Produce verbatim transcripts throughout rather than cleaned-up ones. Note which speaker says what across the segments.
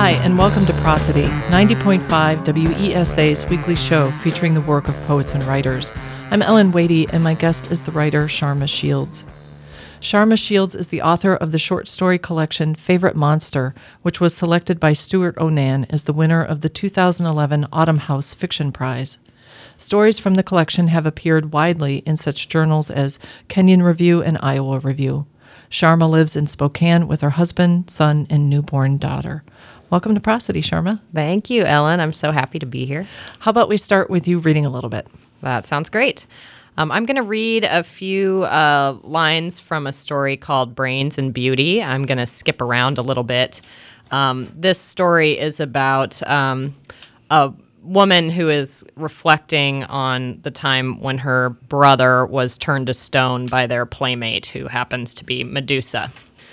Speaker 1: Hi, and welcome to Prosody, ninety point five W E S A's weekly show featuring the work of poets and writers. I'm Ellen Wadey, and my guest is the writer Sharma Shields. Sharma Shields is the author of the short story collection Favorite Monster, which was selected by Stuart Onan as the winner of the two thousand eleven Autumn House Fiction Prize. Stories from the collection have appeared widely in such journals as Kenyon Review and Iowa Review. Sharma lives in Spokane with her husband, son, and newborn daughter. Welcome to Prosody, Sharma.
Speaker 2: Thank you, Ellen. I'm so happy to be here.
Speaker 1: How about we start with you reading a little bit?
Speaker 2: That sounds great. Um, I'm going to read a few uh, lines from a story called Brains and Beauty. I'm going to skip around a little bit. Um, this story is about um, a woman who is reflecting on the time when her brother was turned to stone by their playmate, who happens to be Medusa.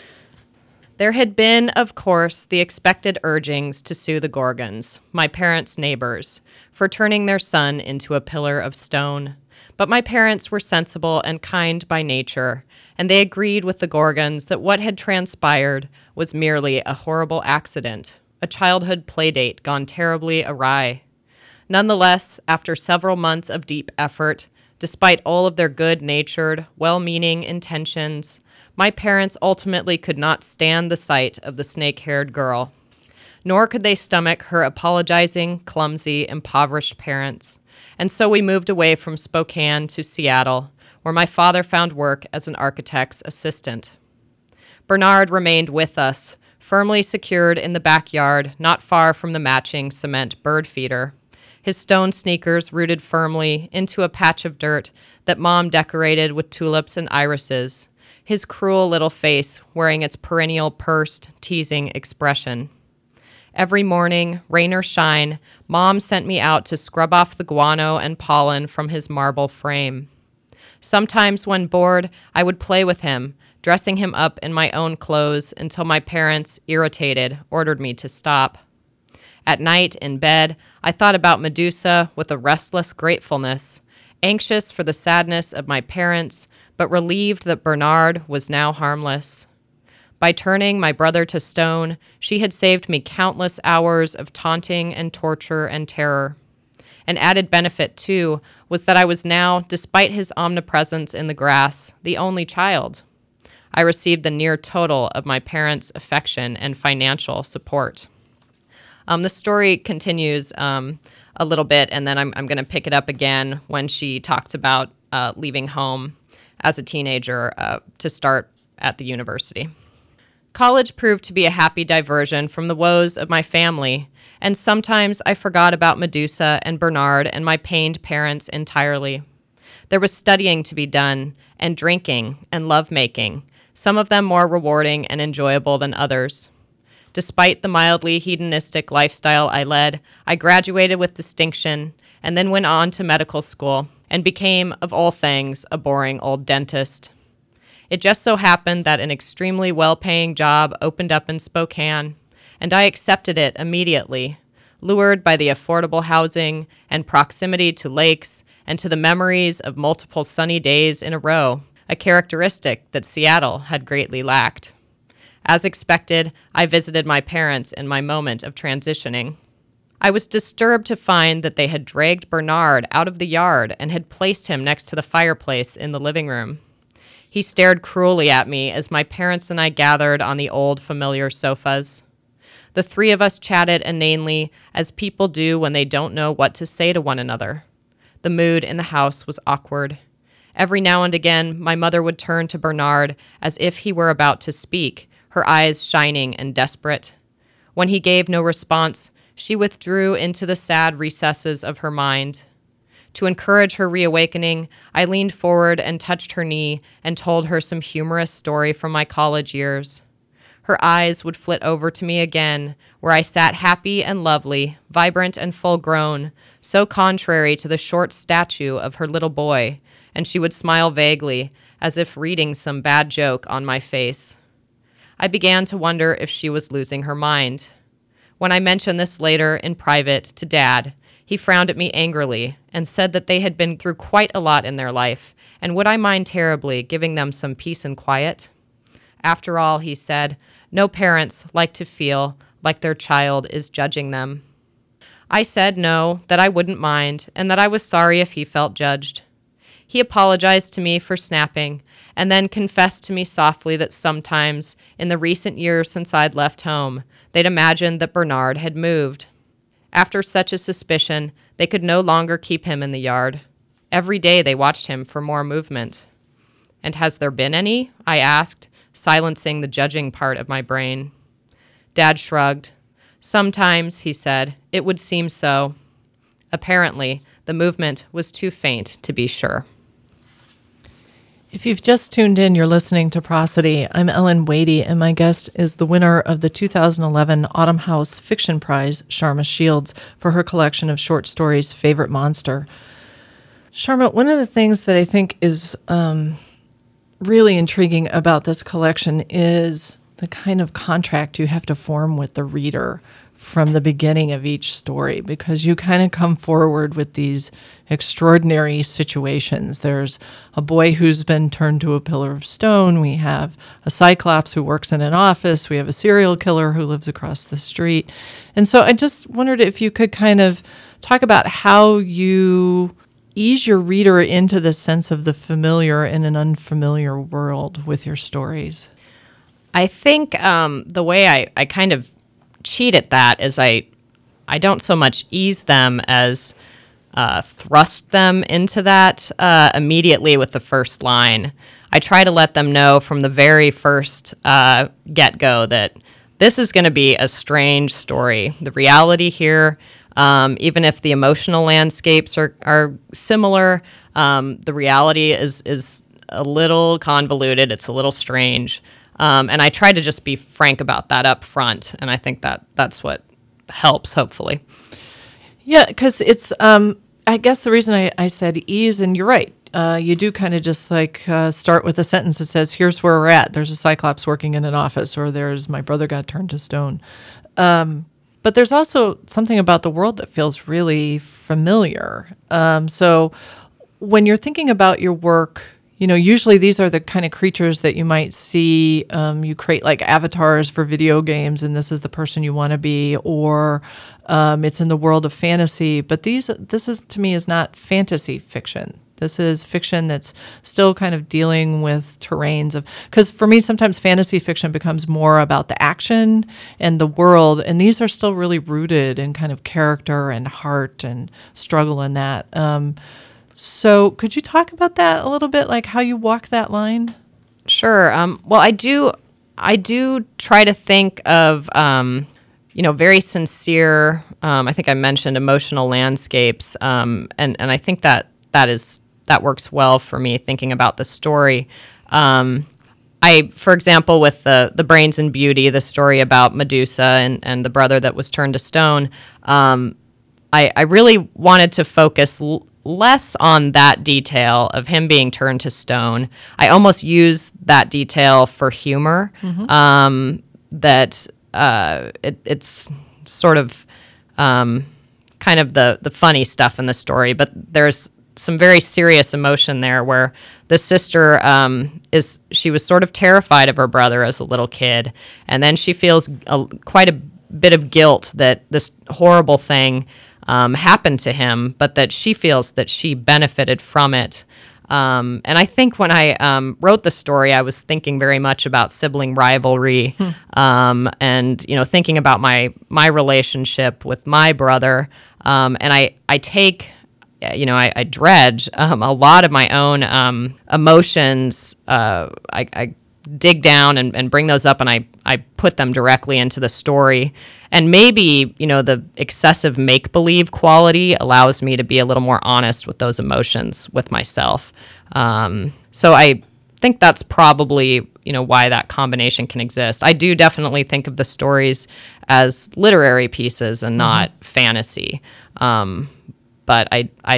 Speaker 2: There had been, of course, the expected urgings to sue the Gorgons, my parents' neighbors, for turning their son into a pillar of stone. But my parents were sensible and kind by nature, and they agreed with the Gorgons that what had transpired was merely a horrible accident, a childhood playdate gone terribly awry. Nonetheless, after several months of deep effort, despite all of their good-natured, well-meaning intentions, my parents ultimately could not stand the sight of the snake-haired girl, nor could they stomach her apologizing, clumsy, impoverished parents. And so we moved away from Spokane to Seattle, where my father found work as an architect's assistant. Bernard remained with us, firmly secured in the backyard, not far from the matching cement bird feeder. His stone sneakers rooted firmly into a patch of dirt that Mom decorated with tulips and irises, his cruel little face wearing its perennial pursed, teasing expression. Every morning, rain or shine, Mom sent me out to scrub off the guano and pollen from his marble frame. Sometimes when bored, I would play with him, dressing him up in my own clothes until my parents, irritated, ordered me to stop. At night, in bed, I thought about Medusa with a restless gratefulness, anxious for the sadness of my parents, but relieved that Bernard was now harmless. By turning my brother to stone, she had saved me countless hours of taunting and torture and terror. An added benefit, too, was that I was now, despite his omnipresence in the grass, the only child. I received the near total of my parents' affection and financial support. Um, the story continues um, a little bit, and then I'm, I'm going to pick it up again when she talks about uh, leaving home as a teenager uh, to start at the university. College proved to be a happy diversion from the woes of my family, and sometimes I forgot about Medusa and Bernard and my pained parents entirely. There was studying to be done, and drinking, and lovemaking, some of them more rewarding and enjoyable than others. Despite the mildly hedonistic lifestyle I led, I graduated with distinction and then went on to medical school and became, of all things, a boring old dentist. It just so happened that an extremely well-paying job opened up in Spokane, and I accepted it immediately, lured by the affordable housing and proximity to lakes and to the memories of multiple sunny days in a row, a characteristic that Seattle had greatly lacked. As expected, I visited my parents in my moment of transitioning. I was disturbed to find that they had dragged Bernard out of the yard and had placed him next to the fireplace in the living room. He stared cruelly at me as my parents and I gathered on the old familiar sofas. The three of us chatted inanely, as people do when they don't know what to say to one another. The mood in the house was awkward. Every now and again, my mother would turn to Bernard as if he were about to speak, her eyes shining and desperate. When he gave no response, she withdrew into the sad recesses of her mind. To encourage her reawakening, I leaned forward and touched her knee and told her some humorous story from my college years. Her eyes would flit over to me again, where I sat happy and lovely, vibrant and full-grown, so contrary to the short statue of her little boy, and she would smile vaguely, as if reading some bad joke on my face. I began to wonder if she was losing her mind. When I mentioned this later in private to Dad, he frowned at me angrily and said that they had been through quite a lot in their life, and would I mind terribly giving them some peace and quiet? After all, he said, no parents like to feel like their child is judging them. I said no, that I wouldn't mind, and that I was sorry if he felt judged. He apologized to me for snapping, and then confessed to me softly that sometimes, in the recent years since I'd left home, they'd imagined that Bernard had moved. After such a suspicion, they could no longer keep him in the yard. Every day they watched him for more movement. And has there been any? I asked, silencing the judging part of my brain. Dad shrugged. Sometimes, he said, it would seem so. Apparently, the movement was too faint to be sure.
Speaker 1: If you've just tuned in, you're listening to Prosody. I'm Ellen Wadey, and my guest is the winner of the two thousand eleven Autumn House Fiction Prize, Sharma Shields, for her collection of short stories, Favorite Monster. Sharma, one of the things that I think is um, really intriguing about this collection is the kind of contract you have to form with the reader from the beginning of each story, because you kind of come forward with these extraordinary situations. There's a boy who's been turned to a pillar of stone. We have a cyclops who works in an office. We have a serial killer who lives across the street. And so I just wondered if you could kind of talk about how you ease your reader into the sense of the familiar in an unfamiliar world with your stories.
Speaker 2: I think um, the way I, I kind of cheat at that is I I don't so much ease them as uh, thrust them into that uh, immediately with the first line. I try to let them know from the very first uh, get-go that this is going to be a strange story. The reality here, um, even if the emotional landscapes are, are similar, um, the reality is is a little convoluted. It's a little strange. Um, and I try to just be frank about that up front, and I think that that's what helps, hopefully.
Speaker 1: Yeah, because it's, um, I guess the reason I, I said ease, and you're right, uh, you do kind of just like uh, start with a sentence that says, here's where we're at. There's a cyclops working in an office, or there's my brother got turned to stone. Um, but there's also something about the world that feels really familiar. Um, so when you're thinking about your work, you know, usually these are the kind of creatures that you might see. Um, you create like avatars for video games, and this is the person you want to be, or um, it's in the world of fantasy. But these, this is to me is not fantasy fiction. This is fiction that's still kind of dealing with terrains of, because for me sometimes fantasy fiction becomes more about the action and the world, and these are still really rooted in kind of character and heart and struggle in that. Um, So could you talk about that a little bit, like how you walk that line?
Speaker 2: Sure. Um, well, I do I do try to think of, um, you know, very sincere, um, I think I mentioned emotional landscapes, um, and, and I think that that is that works well for me thinking about the story. Um, I, for example, with the, the Brains and Beauty, the story about Medusa and, and the brother that was turned to stone, um, I, I really wanted to focus l- less on that detail of him being turned to stone. I almost use that detail for humor, mm-hmm. um, that uh, it, it's sort of um, kind of the, the funny stuff in the story, but there's some very serious emotion there where the sister um, is, she was sort of terrified of her brother as a little kid, and then she feels a, quite a bit of guilt that this horrible thing Um, happened to him, but that she feels that she benefited from it. Um, and I think when I um, wrote the story, I was thinking very much about sibling rivalry, hmm. um, and you know, thinking about my my relationship with my brother. Um, and I I take, you know, I, I dredge um, a lot of my own um, emotions. Uh, I, I dig down and, and bring those up, and I, I put them directly into the story. And maybe, you know, the excessive make-believe quality allows me to be a little more honest with those emotions with myself. Um, so I think that's probably, you know, why that combination can exist. I do definitely think of the stories as literary pieces and not mm-hmm. fantasy. Um, but I, I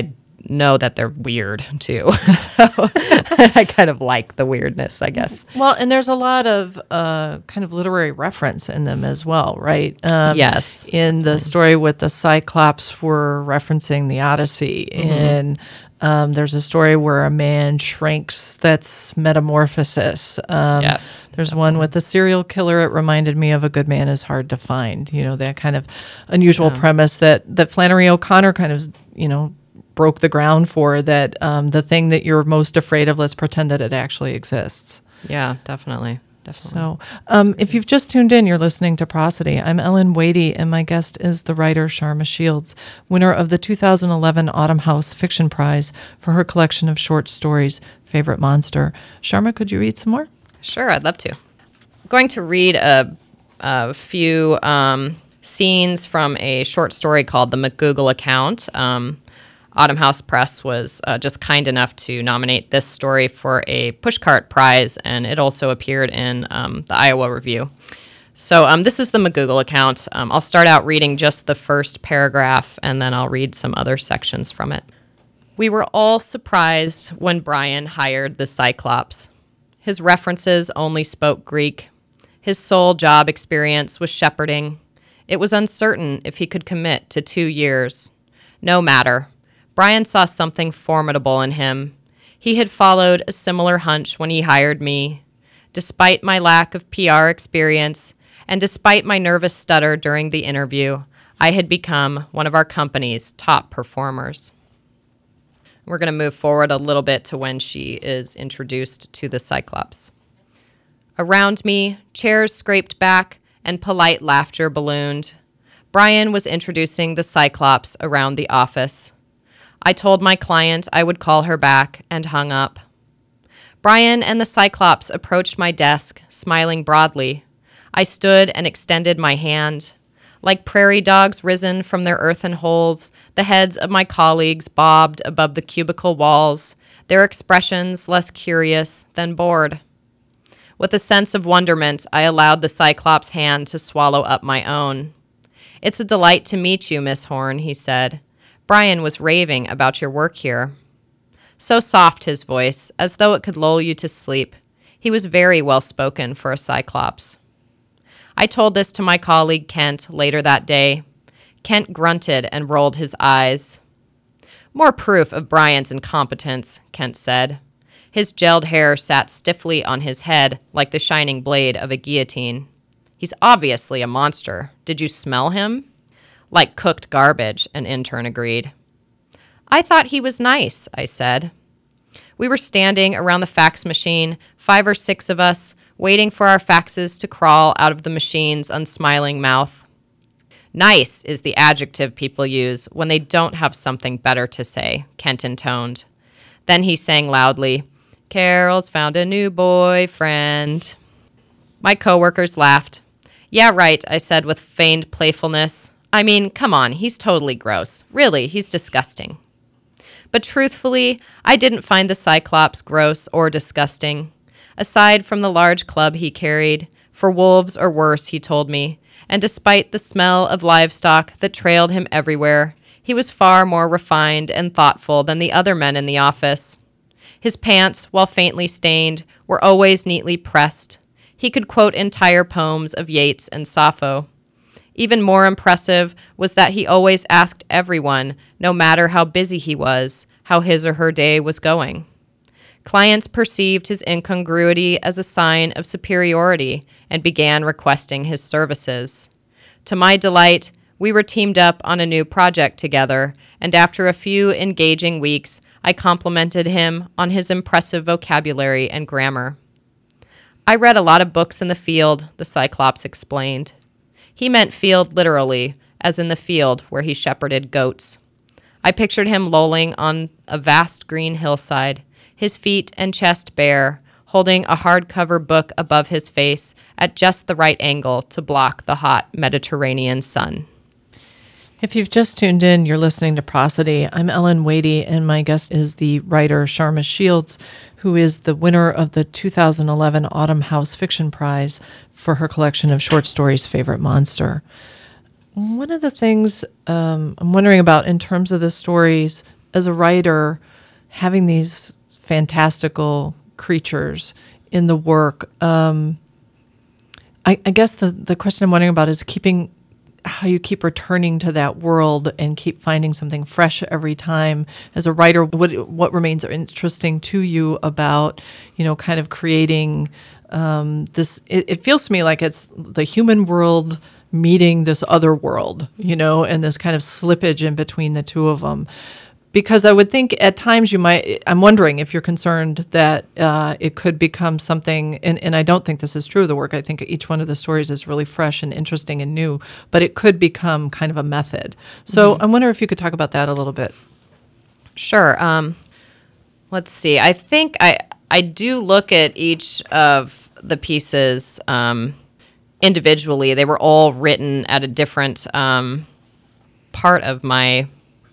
Speaker 2: know that they're weird too. So I kind of like the weirdness, I guess.
Speaker 1: Well, and there's a lot of uh, kind of literary reference in them as well, right? Um,
Speaker 2: Yes.
Speaker 1: In the story with the Cyclops, we're referencing the Odyssey.
Speaker 2: Mm-hmm.
Speaker 1: And um, there's a story where a man shrinks. That's metamorphosis. Um,
Speaker 2: Yes.
Speaker 1: There's one with the serial killer. It reminded me of A Good Man Is Hard to Find. You know, that kind of unusual
Speaker 2: Yeah.
Speaker 1: premise that, that Flannery O'Connor kind of, you know, broke the ground for, that um, the thing that you're most afraid of, let's pretend that it actually exists.
Speaker 2: Yeah, definitely. Definitely.
Speaker 1: So um, if you've just tuned in, you're listening to Prosody. I'm Ellen Wadey, and my guest is the writer Sharma Shields, winner of the two thousand eleven Autumn House Fiction Prize for her collection of short stories, Favorite Monster. Sharma, could you read some more?
Speaker 2: Sure, I'd love to. I'm going to read a, a few um, scenes from a short story called The McGoogle Account. Um, Autumn House Press was uh, just kind enough to nominate this story for a Pushcart Prize, and it also appeared in um, the Iowa Review. So um, this is the McGoogle account. Um, I'll start out reading just the first paragraph, and then I'll read some other sections from it. We were all surprised when Brian hired the Cyclops. His references only spoke Greek. His sole job experience was shepherding. It was uncertain if he could commit to two years. No matter. Brian saw something formidable in him. He had followed a similar hunch when he hired me. Despite my lack of P R experience, and despite my nervous stutter during the interview, I had become one of our company's top performers. We're going to move forward a little bit to when she is introduced to the Cyclops. Around me, chairs scraped back and polite laughter ballooned. Brian was introducing the Cyclops around the office. I told my client I would call her back and hung up. Brian and the Cyclops approached my desk, smiling broadly. I stood and extended my hand. Like prairie dogs risen from their earthen holes, the heads of my colleagues bobbed above the cubicle walls, their expressions less curious than bored. With a sense of wonderment, I allowed the Cyclops' hand to swallow up my own. "It's a delight to meet you, Miss Horn," he said. "Brian was raving about your work here." So soft his voice, as though it could lull you to sleep. He was very well spoken for a Cyclops. I told this to my colleague Kent later that day. Kent grunted and rolled his eyes. "More proof of Brian's incompetence," Kent said. His gelled hair sat stiffly on his head like the shining blade of a guillotine. "He's obviously a monster. Did you smell him?" "Like cooked garbage," an intern agreed. "I thought he was nice," I said. We were standing around the fax machine, five or six of us, waiting for our faxes to crawl out of the machine's unsmiling mouth. "Nice is the adjective people use when they don't have something better to say," Kent intoned. Then he sang loudly, "Carol's found a new boyfriend." My coworkers laughed. "Yeah, right," I said with feigned playfulness. "I mean, come on, he's totally gross. Really, he's disgusting." But truthfully, I didn't find the Cyclops gross or disgusting. Aside from the large club he carried, for wolves or worse, he told me, and despite the smell of livestock that trailed him everywhere, he was far more refined and thoughtful than the other men in the office. His pants, while faintly stained, were always neatly pressed. He could quote entire poems of Yeats and Sappho. Even more impressive was that he always asked everyone, no matter how busy he was, how his or her day was going. Clients perceived his incongruity as a sign of superiority and began requesting his services. To my delight, we were teamed up on a new project together, and after a few engaging weeks, I complimented him on his impressive vocabulary and grammar. "I read a lot of books in the field," the Cyclops explained. He meant field literally, as in the field where he shepherded goats. I pictured him lolling on a vast green hillside, his feet and chest bare, holding a hardcover book above his face at just the right angle to block the hot Mediterranean sun.
Speaker 1: If you've just tuned in, you're listening to Prosody. I'm Ellen Wadey, and my guest is the writer Sharma Shields, who is the winner of the two thousand eleven Autumn House Fiction Prize for her collection of short stories, Favorite Monster. One of the things um, I'm wondering about in terms of the stories, as a writer, having these fantastical creatures in the work, um, I, I guess the, the question I'm wondering about is keeping how you keep returning to that world and keep finding something fresh every time. As a writer, what what remains interesting to you about, you know, kind of creating um, this? It, it feels to me like it's the human world meeting this other world, you know, and this kind of slippage in between the two of them. Because I would think at times you might, I'm wondering if you're concerned that uh, it could become something, and, and I don't think this is true of the work. I think each one of the stories is really fresh and interesting and new, but it could become kind of a method. So mm-hmm. I wonder if you could talk about that a little bit.
Speaker 2: Sure. Um, let's see. I think I, I do look at each of the pieces um, individually. They were all written at a different um, part of my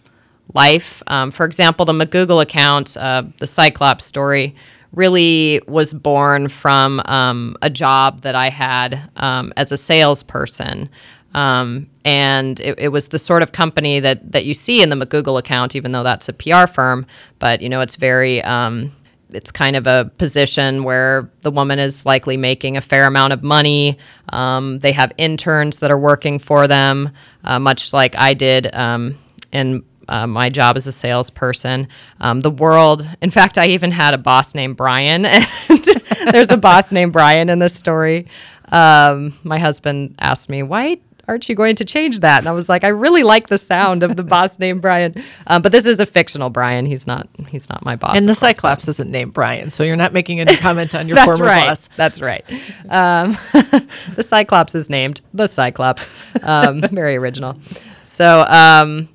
Speaker 2: life. Um, for example, the McGoogle account, uh, the Cyclops story, really was born from um, a job that I had um, as a salesperson. Um, and it, it was the sort of company that, that you see in the McGoogle account, even though that's a P R firm. But, you know, it's very, um, it's kind of a position where the woman is likely making a fair amount of money. Um, they have interns that are working for them, uh, much like I did um, in Uh, my job as a salesperson. Um, the world, in fact, I even had a boss named Brian, and there's a boss named Brian in this story. Um, my husband asked me, why aren't you going to change that? And I was like, I really like the sound of the boss named Brian. Um, but this is a fictional Brian. He's not He's not my boss.
Speaker 1: And the Cyclops isn't named Brian, so you're not making any comment on your
Speaker 2: That's
Speaker 1: former
Speaker 2: right.
Speaker 1: boss.
Speaker 2: That's right. Um, the Cyclops is named the Cyclops. Um, very original. So, um,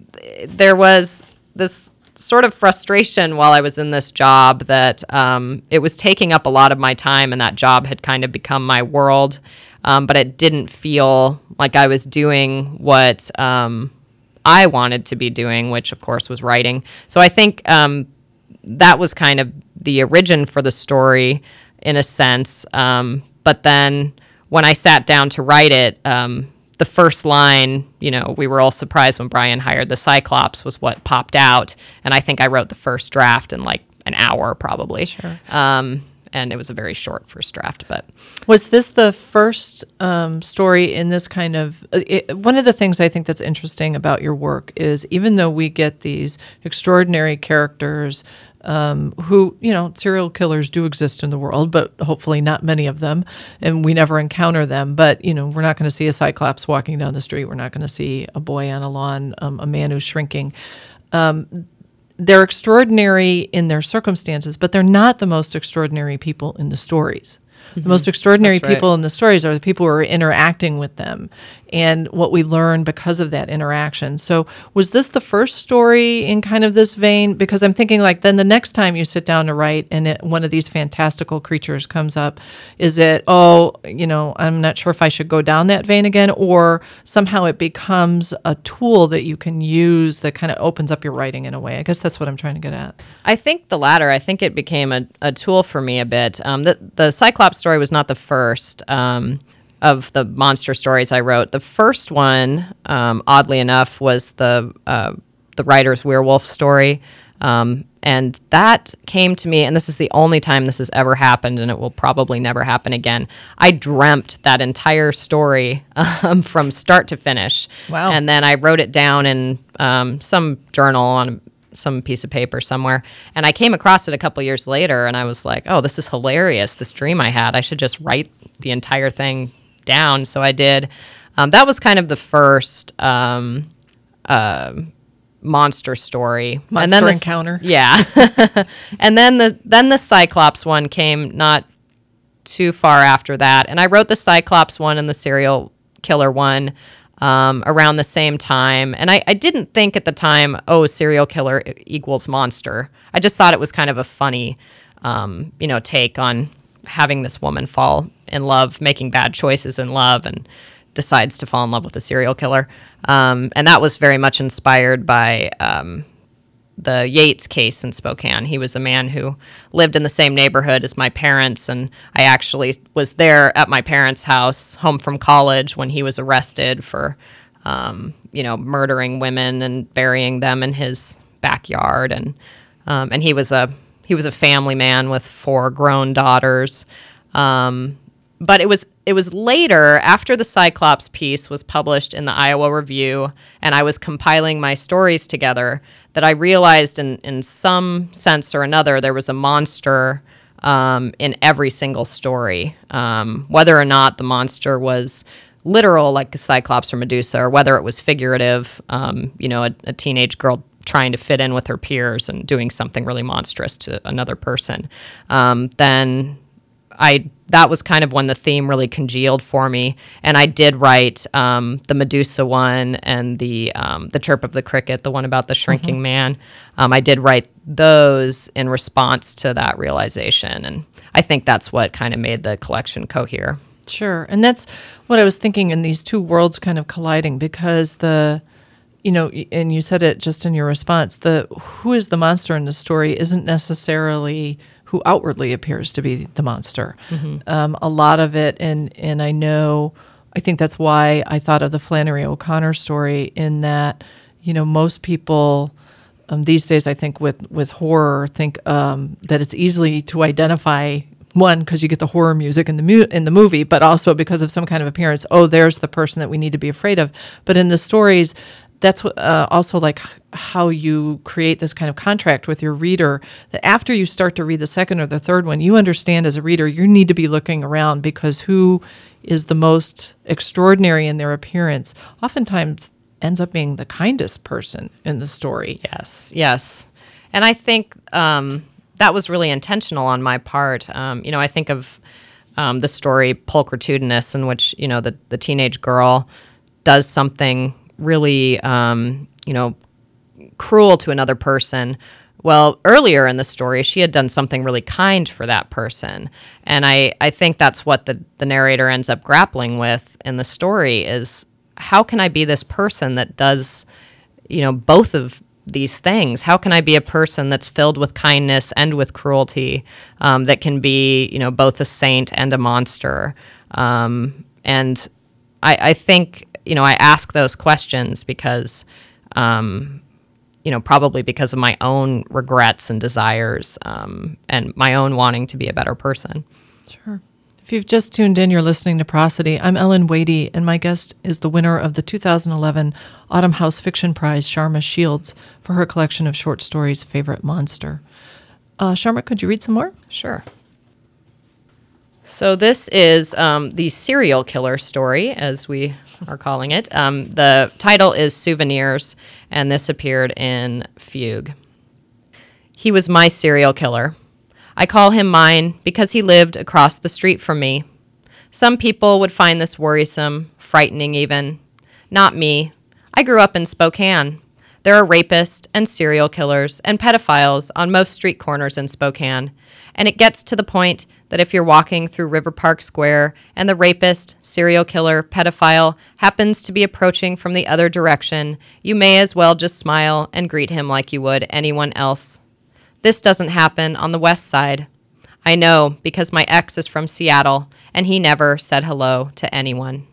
Speaker 2: there was this sort of frustration while I was in this job that um, it was taking up a lot of my time, and that job had kind of become my world, um, but it didn't feel like I was doing what um, I wanted to be doing, which, of course, was writing. So I think um, that was kind of the origin for the story in a sense. Um, but then when I sat down to write it, um, the first line, you know, we were all surprised when Brian hired the Cyclops, was what popped out. And I think I wrote the first draft in like an hour probably.
Speaker 1: Sure.
Speaker 2: Um, and it was a very short first draft. But
Speaker 1: was this the first um, story in this kind of, it, one of the things I think that's interesting about your work is even though we get these extraordinary characters Um, who, you know, serial killers do exist in the world, but hopefully not many of them, and we never encounter them. But, you know, we're not going to see a Cyclops walking down the street. We're not going to see a boy on a lawn, um, a man who's shrinking. Um, they're extraordinary in their circumstances, but they're not the most extraordinary people in the stories. Mm-hmm. The most extraordinary
Speaker 2: That's right.
Speaker 1: people in the stories are the people who are interacting with them and what we learn because of that interaction. So was this the first story in kind of this vein? Because I'm thinking like then the next time you sit down to write and it, one of these fantastical creatures comes up, is it, oh, you know, I'm not sure if I should go down that vein again, or somehow it becomes a tool that you can use that kind of opens up your writing in a way? I guess that's what I'm trying to get at.
Speaker 2: I think the latter. I think it became a, a tool for me a bit. Um, the, the Cyclops story was not the first um, of the monster stories I wrote. The first one, um, oddly enough, was the uh, the writer's werewolf story. Um, and that came to me, and this is the only time this has ever happened, and it will probably never happen again. I dreamt that entire story um, from start to finish.
Speaker 1: Wow.
Speaker 2: And then I wrote it down in um, some journal on some piece of paper somewhere. And I came across it a couple years later, and I was like, oh, this is hilarious, this dream I had. I should just write the entire thing down. So I did. Um, that was kind of the first um, uh, monster story.
Speaker 1: Monster
Speaker 2: and then the,
Speaker 1: encounter.
Speaker 2: Yeah. And then the then the Cyclops one came not too far after that. And I wrote the Cyclops one and the serial killer one um, around the same time. And I, I didn't think at the time, oh, serial killer equals monster. I just thought it was kind of a funny, um, you know, take on having this woman fall in love, making bad choices in love, and decides to fall in love with a serial killer. Um, and that was very much inspired by um, the Yates case in Spokane. He was a man who lived in the same neighborhood as my parents, and I actually was there at my parents' house, home from college, when he was arrested for, um, you know, murdering women and burying them in his backyard, and um, and he was a he was a family man with four grown daughters. Um, but it was it was later, after the Cyclops piece was published in the Iowa Review, and I was compiling my stories together, that I realized in in some sense or another there was a monster um, in every single story, um, whether or not the monster was literal, like a Cyclops or Medusa, or whether it was figurative, um, you know, a, a teenage girl trying to fit in with her peers and doing something really monstrous to another person. Um, then I that was kind of when the theme really congealed for me, and I did write um, the Medusa one and the um, the Chirp of the Cricket, the one about the shrinking mm-hmm. man. Um, I did write those in response to that realization, and I think that's what kind of made the collection cohere.
Speaker 1: Sure. And that's what I was thinking, in these two worlds kind of colliding, because the, you know, and you said it just in your response, the who is the monster in the story isn't necessarily who outwardly appears to be the monster. Mm-hmm. Um, a lot of it, and and I know, I think that's why I thought of the Flannery O'Connor story, in that, you know, most people um, these days, I think with, with horror, think um, that it's easily to identify, one, because you get the horror music in the mu- in the movie, but also because of some kind of appearance. Oh, there's the person that we need to be afraid of. But in the stories, that's what, uh, also like how you create this kind of contract with your reader, that after you start to read the second or the third one, you understand as a reader you need to be looking around, because who is the most extraordinary in their appearance oftentimes ends up being the kindest person in the story.
Speaker 2: Yes, yes. And I think um, that was really intentional on my part. Um, you know, I think of um, the story Pulchritudinous, in which, you know, the, the teenage girl does something really, um, you know, cruel to another person. Well, earlier in the story, she had done something really kind for that person. And I, I think that's what the, the narrator ends up grappling with in the story is, how can I be this person that does, you know, both of these things? How can I be a person that's filled with kindness and with cruelty, um, that can be, you know, both a saint and a monster? Um, and I, I think, you know, I ask those questions because, um, you know, probably because of my own regrets and desires, um, and my own wanting to be a better person.
Speaker 1: Sure. If you've just tuned in, you're listening to Prosody. I'm Ellen Wadey, and my guest is the winner of the two thousand eleven Autumn House Fiction Prize, Sharma Shields, for her collection of short stories, Favorite Monster. Uh, Sharma, could you read some more?
Speaker 2: Sure. So this is um, the serial killer story, as we are calling it. Um, the title is Souvenirs, and this appeared in Fugue. He was my serial killer. I call him mine because he lived across the street from me. Some people would find this worrisome, frightening even. Not me. I grew up in Spokane. There are rapists and serial killers and pedophiles on most street corners in Spokane. And it gets to the point that if you're walking through River Park Square and the rapist, serial killer, pedophile happens to be approaching from the other direction, you may as well just smile and greet him like you would anyone else. This doesn't happen on the west side. I know because my ex is from Seattle, and he never said hello to anyone.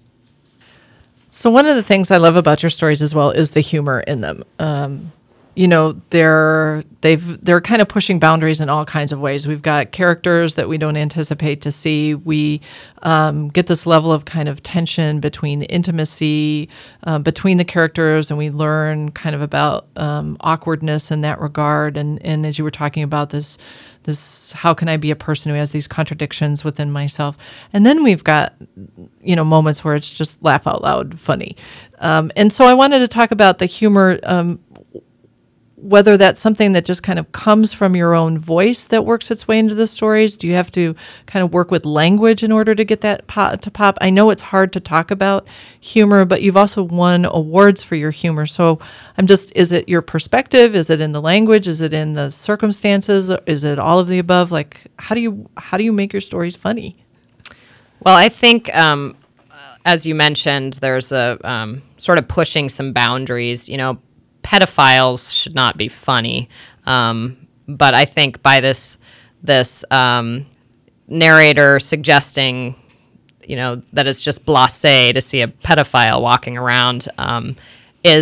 Speaker 1: So one of the things I love about your stories as well is the humor in them. Um, you know, they're they've they're kind of pushing boundaries in all kinds of ways. We've got characters that we don't anticipate to see. We um, get this level of kind of tension between intimacy uh, between the characters, and we learn kind of about um, awkwardness in that regard. And and as you were talking about this. This, how can I be a person who has these contradictions within myself? And then we've got, you know, moments where it's just laugh out loud funny. Um, and so I wanted to talk about the humor, um, whether that's something that just kind of comes from your own voice that works its way into the stories. Do you have to kind of work with language in order to get that pop, to pop? I know it's hard to talk about humor, but you've also won awards for your humor. So I'm just, is it your perspective? Is it in the language? Is it in the circumstances? Is it all of the above? Like, how do you, how do you make your stories funny?
Speaker 2: Well, I think, um, as you mentioned, there's a um, sort of pushing some boundaries, you know. Pedophiles should not be funny, um, but I think by this this um, narrator suggesting, you know, that it's just blasé to see a pedophile walking around um, is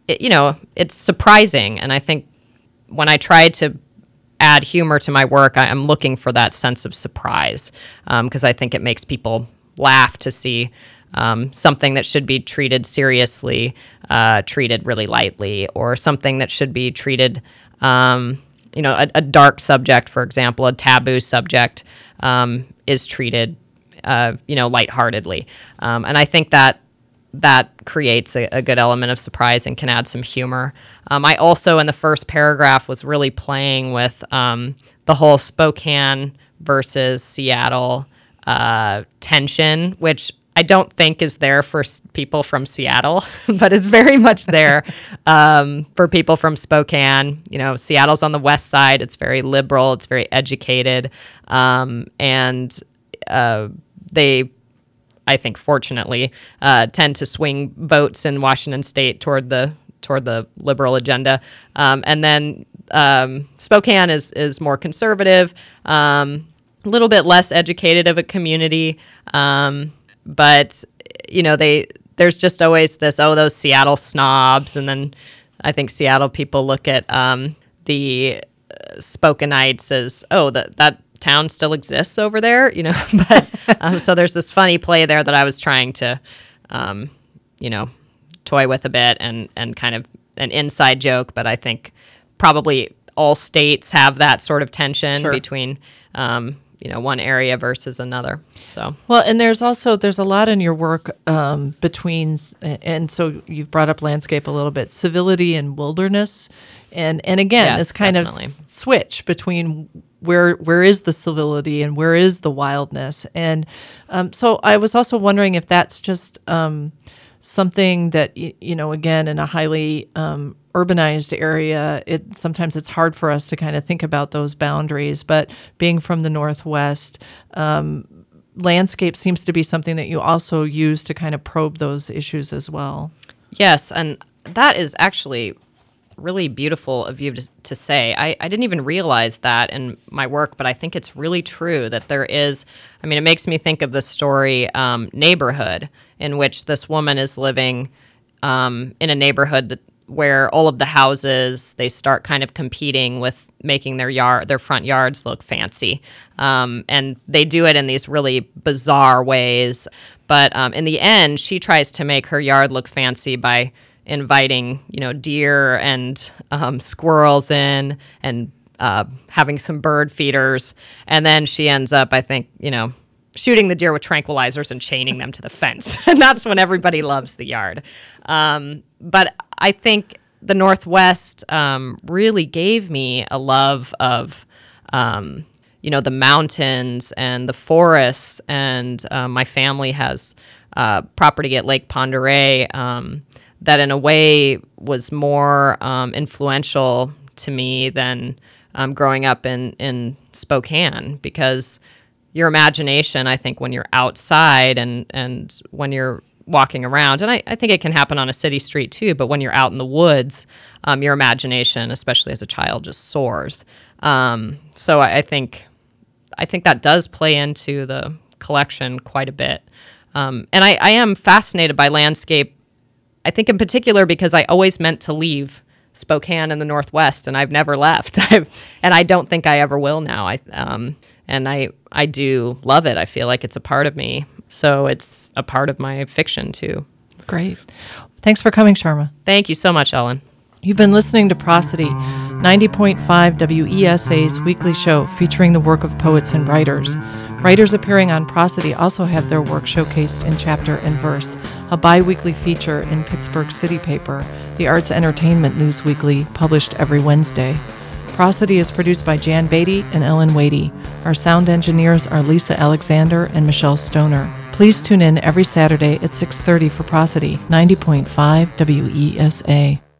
Speaker 2: it, you know, it's surprising. And I think when I try to add humor to my work, I, I'm looking for that sense of surprise, because um, I think it makes people laugh to see um, something that should be treated seriously, uh, treated really lightly, or something that should be treated, um, you know, a, a dark subject, for example, a taboo subject, um, is treated, uh, you know, lightheartedly. Um, and I think that that creates a, a good element of surprise and can add some humor. Um, I also, in the first paragraph, was really playing with um, the whole Spokane versus Seattle uh, tension, which I don't think is there for s- people from Seattle, but is very much there um, for people from Spokane. You know, Seattle's on the west side. It's very liberal. It's very educated. Um, and uh, they... I think, fortunately, uh, tend to swing votes in Washington State toward the toward the liberal agenda, um, and then um, Spokane is is more conservative, um, a little bit less educated of a community, um, but you know they there's just always this, oh, those Seattle snobs, and then I think Seattle people look at um, the uh, Spokaneites as, oh, that that. town still exists over there, you know, but um, so there's this funny play there that I was trying to, um, you know, toy with a bit and, and kind of an inside joke, but I think probably all states have that sort of tension
Speaker 1: Sure.
Speaker 2: between, um, you know, one area versus another. So,
Speaker 1: well, and there's also, there's a lot in your work um, between, and so you've brought up landscape a little bit, civility and wilderness. And, and again,
Speaker 2: Yes,
Speaker 1: this kind
Speaker 2: definitely.
Speaker 1: of s- switch between where where is the civility and where is the wildness. And um, so I was also wondering if that's just um, something that, y- you know, again, in a highly um, urbanized area, it sometimes it's hard for us to kind of think about those boundaries. But being from the Northwest, um, landscape seems to be something that you also use to kind of probe those issues as well.
Speaker 2: yes, and that is actually really beautiful of you to, to say. I, I didn't even realize that in my work, but I think it's really true that there is, I mean, it makes me think of the story um, Neighborhood, in which this woman is living um, in a neighborhood that, where all of the houses, they start kind of competing with making their yard, their front yards look fancy. Um, and they do it in these really bizarre ways. But um, in the end, she tries to make her yard look fancy by inviting, you know, deer and um, squirrels in, and uh, having some bird feeders. And then she ends up, I think, you know, shooting the deer with tranquilizers and chaining them to the fence. And that's when everybody loves the yard. Um, but I think the Northwest um, really gave me a love of, um, you know, the mountains and the forests. And uh, my family has uh, property at Lake Pend Oreille, um, that in a way was more um, influential to me than um, growing up in, in Spokane, because your imagination, I think, when you're outside and, and when you're walking around, and I, I think it can happen on a city street too, but when you're out in the woods, um, your imagination, especially as a child, just soars. Um, so I, I think I think that does play into the collection quite a bit. Um, and I, I am fascinated by landscape, I think in particular because I always meant to leave Spokane in the Northwest, and I've never left. I've, and I don't think I ever will now. I um, and I I do love it. I feel like it's a part of me. So it's a part of my fiction too.
Speaker 1: Great. Thanks for coming, Sharma.
Speaker 2: Thank you so much, Ellen.
Speaker 1: You've been listening to Prosody, ninety point five W E S A's weekly show featuring the work of poets and writers. Writers appearing on Prosody also have their work showcased in Chapter and Verse, a bi-weekly feature in Pittsburgh City Paper, the arts entertainment news weekly published every Wednesday. Prosody is produced by Jan Beatty and Ellen Wadey. Our sound engineers are Lisa Alexander and Michelle Stoner. Please tune in every Saturday at six thirty for Prosody, ninety point five W E S A.